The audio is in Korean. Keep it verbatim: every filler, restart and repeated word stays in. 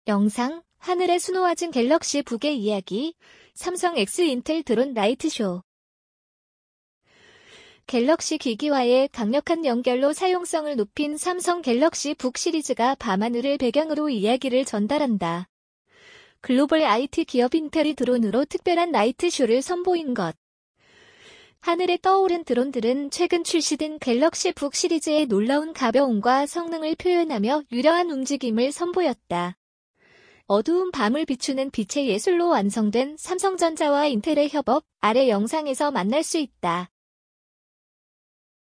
영상, 하늘에 수놓아진 갤럭시 북의 이야기, 삼성 X 인텔 드론 라이트쇼. 갤럭시 기기와의 강력한 연결로 사용성을 높인 삼성 갤럭시 북 시리즈가 밤하늘을 배경으로 이야기를 전달한다. 글로벌 아이티 기업 인텔이 드론으로 특별한 라이트쇼를 선보인 것. 하늘에 떠오른 드론들은 최근 출시된 갤럭시 북 시리즈의 놀라운 가벼움과 성능을 표현하며 유려한 움직임을 선보였다. 어두운 밤을 비추는 빛의 예술로 완성된 삼성전자와 인텔의 협업, 아래 영상에서 만날 수 있다.